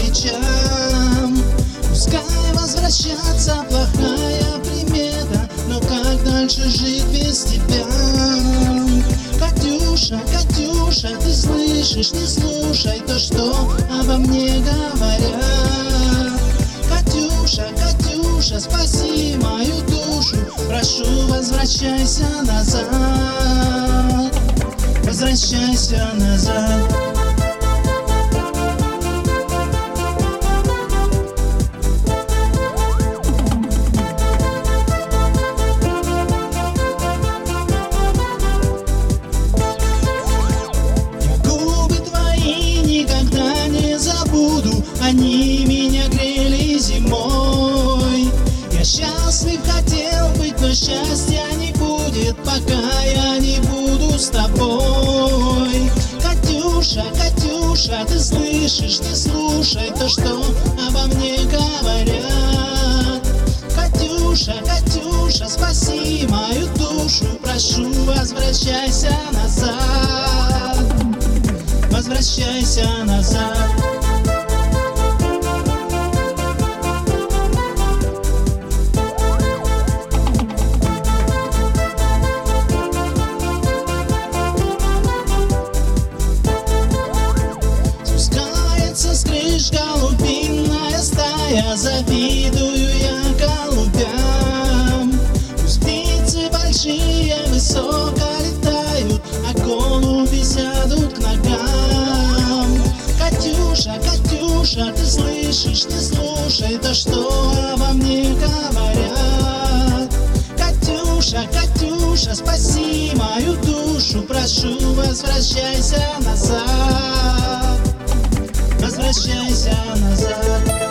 плечам. Пускай возвращаться плохая примета, но как дальше жить без тебя? Катюша, Катюша, ты слышишь, не слушай то, что обо мне говорят. Катюша, Катюша, спаси мою душу, прошу, возвращайся назад. Возвращайся назад. Они меня грели зимой. Я счастлив хотел быть, но счастья не будет, пока я не буду с тобой. Катюша, Катюша, ты слышишь, не слушай то, что обо мне говорят. Катюша, Катюша, спаси мою душу, прошу, возвращайся назад. Возвращайся назад. Голубиная стая, завидую я голубям. Пусть птицы большие высоко летают, а голуби сядут к ногам. Катюша, Катюша, ты слышишь, не слушай то, что обо мне говорят. Катюша, Катюша, спаси мою душу, прошу, возвращайся назад. Возвращайся назад.